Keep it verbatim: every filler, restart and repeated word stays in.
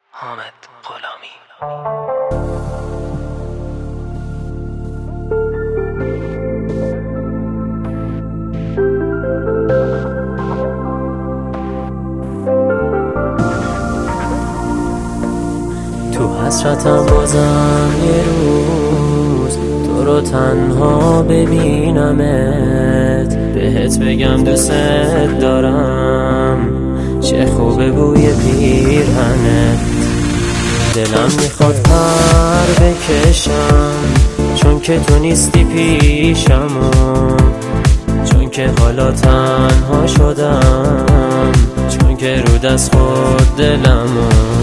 حامد غلامی. تو حسرتم بازم یه روز تو رو تنها ببینمت، بهت بگم دوست دارم، چه خوبه بوی پیرهنت. دلم میخواد پر بکشم چون که تو نیستی پیشم، چون که حالا تنها شدم، چون که رو دست خود دلمو